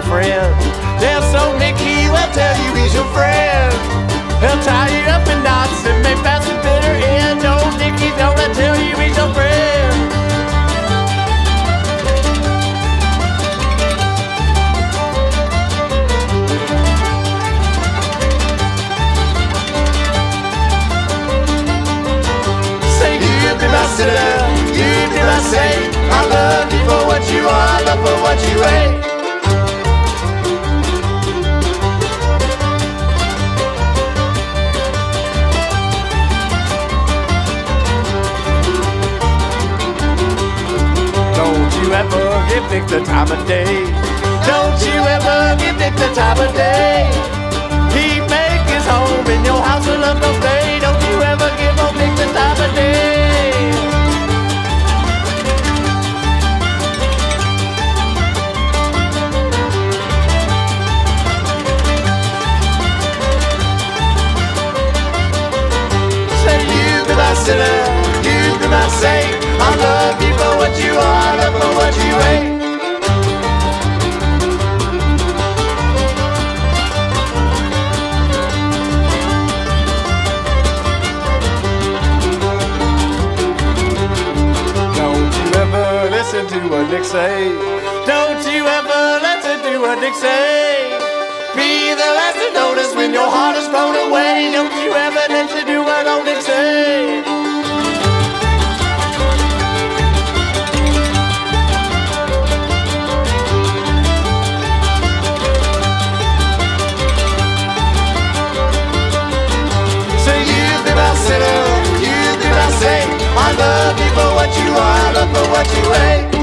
friend. There's so Nick, he will tell you he's your friend. He'll tie you up in knots and make fast and bitter end. Old Nicky, don't I tell you he's your friend. Say you be my sinner, you be my saint. I love you for what you are, I love for what you ain't. Don't you ever give Nick the time of day. Don't you ever give Nick the time of day. He make his home in your house and love no stay. Don't you ever give old Nick the time of day. Say you be my sinner, you be my saint. I love you for what you are, I love for what you ain't. Don't you ever listen to what Nick say. Don't you ever listen to what Nick say. Be the last to notice when your heart is blown away. Don't you ever listen to what old Nick say. You be my saint. I love you for what you are, I love for what you ain't.